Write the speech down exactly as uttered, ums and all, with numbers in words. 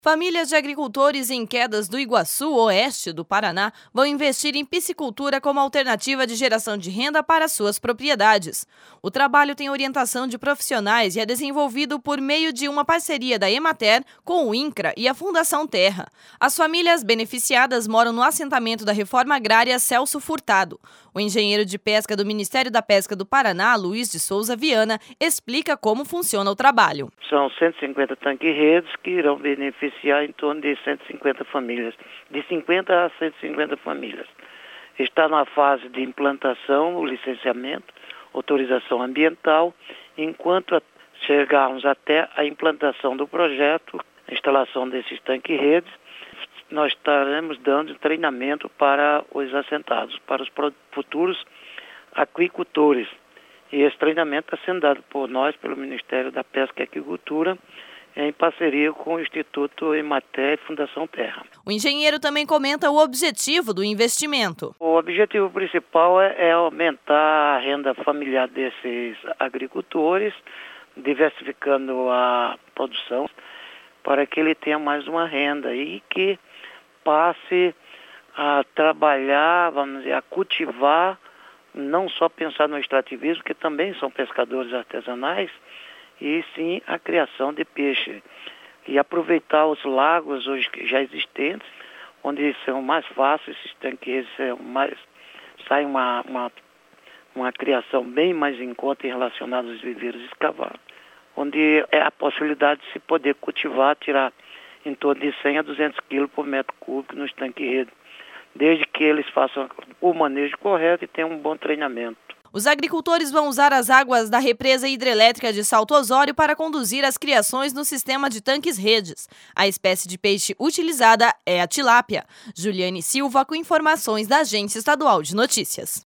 Famílias de agricultores em Quedas do Iguaçu, oeste do Paraná, vão investir em piscicultura como alternativa de geração de renda para suas propriedades. O trabalho tem orientação de profissionais e é desenvolvido por meio de uma parceria da Emater com o INCRA e a Fundação Terra. As famílias beneficiadas moram no assentamento da Reforma Agrária Celso Furtado. O engenheiro de pesca do Ministério da Pesca do Paraná, Luiz de Souza Viana, explica como funciona o trabalho. São cento e cinquenta tanque-redes que irão beneficiar em torno de cento e cinquenta famílias, de cinquenta a cento e cinquenta famílias. Está na fase de implantação, o licenciamento, autorização ambiental, enquanto chegarmos até a implantação do projeto, a instalação desses tanque-redes, nós estaremos dando treinamento para os assentados, para os futuros aquicultores. E esse treinamento está sendo dado por nós, pelo Ministério da Pesca e Aquicultura, em parceria com o Instituto Emater e Fundação Terra. O engenheiro também comenta o objetivo do investimento. O objetivo principal é, é aumentar a renda familiar desses agricultores, diversificando a produção, para que ele tenha mais uma renda e que passe a trabalhar, vamos dizer, a cultivar, não só pensar no extrativismo, que também são pescadores artesanais, e sim a criação de peixe. E aproveitar os lagos hoje já existentes, onde são mais fáceis, esses tanques são mais, sai uma, uma, uma criação bem mais em conta em relação aos viveiros escavados, onde é a possibilidade de se poder cultivar, tirar em torno de cem a duzentos quilos por metro cúbico nos tanques-redes, desde que eles façam o manejo correto e tenham um bom treinamento. Os agricultores vão usar as águas da represa hidrelétrica de Salto Osório para conduzir as criações no sistema de tanques-redes. A espécie de peixe utilizada é a tilápia. Juliane Silva com informações da Agência Estadual de Notícias.